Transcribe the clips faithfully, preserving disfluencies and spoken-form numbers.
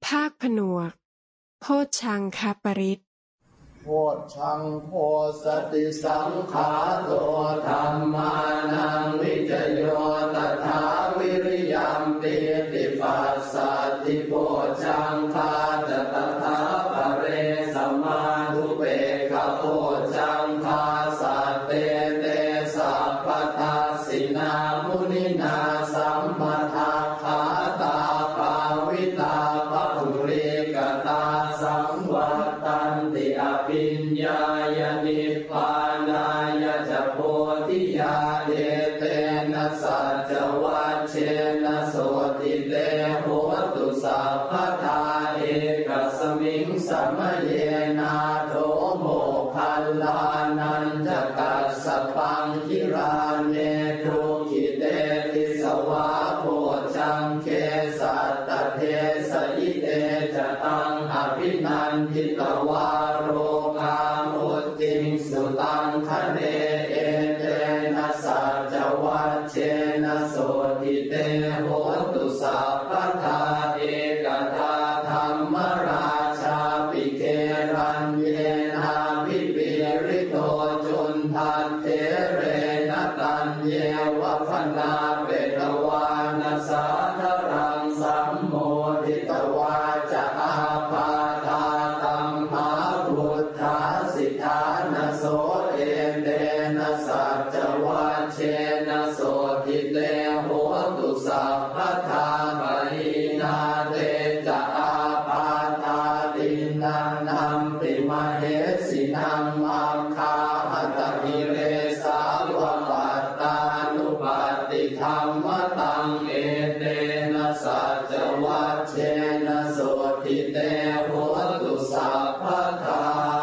ภาคผนวกโพชฌังคปริตโพชฌังโพสติสังขาโตธัมมานังวิจโยตถาวิริยัมปิติปัสสติโพชฌังคาตตถาปเรสัมมาทุเปกโพชฌังคาสัตเตเตสัพพทัสสินามุนินาสัมปทาขาตาภาวิตาภุริกตาสังวัตตันติอภิญญายนิพพานายจะโพธิญาเดเตนะสัจวัชเชนะโสติเตโหตุสัพพทาเอกสมิงสัมเยนาโถโมคัลลานันจะกัสสปังคิราเนทุขิเตติสวะโพชังเคสัตตเทสยิเตจะตังอภินันทิตวาโรกามุตติงสุตังคะเนเอเตนะสัจวัชเชนะโสติเตโหตุสัพพทาเอกทาธัมมราชาปิเกรัญเยนาภิปิริโตจุนทันเทเรนะตัญเยวะพนาเปตวานะสาธรังสัมโมทิตวาจะอาภาธาตัมหาพุทธาสิทธานะโสเอเตนะสัจวัชเชนะโสติเตโหตุสัพพทาปรินาเตจะอาภาธาตินังนัมปิมเหสินังอัมคาหัตถิเรสาวปัตตานุปัตติธัมมตังเอเตนะสัจวัชเชนะโสติเตโหตุสัพพทา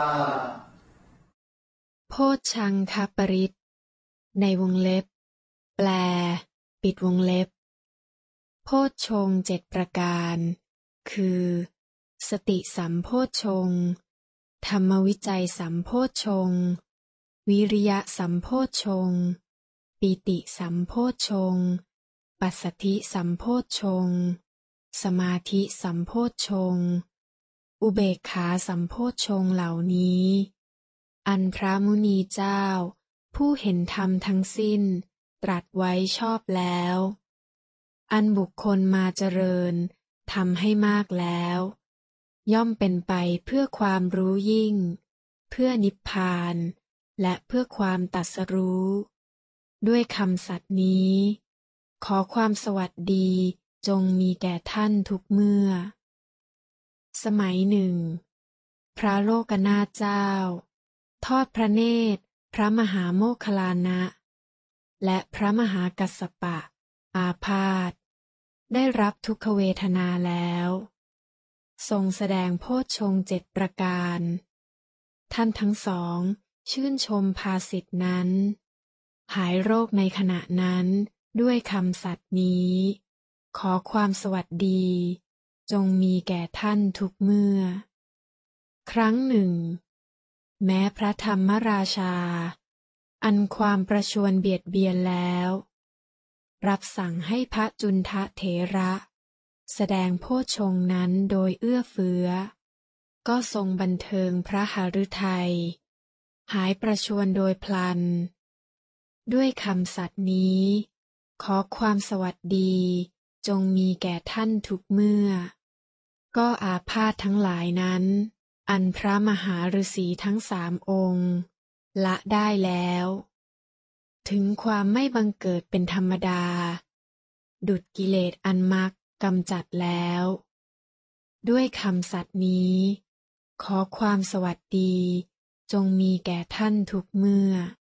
โพชฌังคปริตในวงเล็บแปลปิดวงเล็บโพชฌงค์เจ็ดประการคือสติสัมโพชฌงค์ธรรมวิจัยสัมโพชฌงค์วิริยะสัมโพชฌงค์ปิติสัมโพชฌงค์ปัสสัทธิสัมโพชฌงค์สมาธิสัมโพชฌงค์อุเบกขาสัมโพชฌงค์เหล่านี้อันพระมุนีเจ้าผู้เห็นธรรมทั้งสิ้นตรัสไว้ชอบแล้วอันบุคคลมาเจริญทำให้มากแล้วย่อมเป็นไปเพื่อความรู้ยิ่งเพื่อนิพพานและเพื่อความตรัสรู้ด้วยคำสัตย์นี้ขอความสวัสดีจงมีแก่ท่านทุกเมื่อสมัยหนึ่งพระโลกนาถเจ้าทอดพระเนตรพระมหาโมคคัลลานะและพระมหากัสสปะอาพาธได้รับทุกขเวทนาแล้วทรงแสดงโพชฌงค์เจ็ดประการท่านทั้งสองชื่นชมภาสิทธินั้นหายโรคในขณะนั้นด้วยคำสัตย์นี้ขอความสวัสดีจงมีแก่ท่านทุกเมื่อครั้งหนึ่งแม้พระธรรมราชาอันความประชวรเบียดเบียนแล้วรับสั่งให้พระจุนทะเถระแสดงโพชฌงค์นั้นโดยเอื้อเฟื้อก็ทรงบันเทิงพระหฤทัยหายประชวรโดยพลันด้วยคำสัตย์นี้ขอความสวัสดีจงมีแก่ท่านทุกเมื่อก็อาพาธทั้งหลายนั้นอันพระมหาฤาษีทั้งสามองค์ละได้แล้วถึงความไม่บังเกิดเป็นธรรมดาดุจกิเลสอันมักกำจัดแล้วด้วยคำสัตย์นี้ขอความสวัสดีจงมีแก่ท่านทุกเมื่อ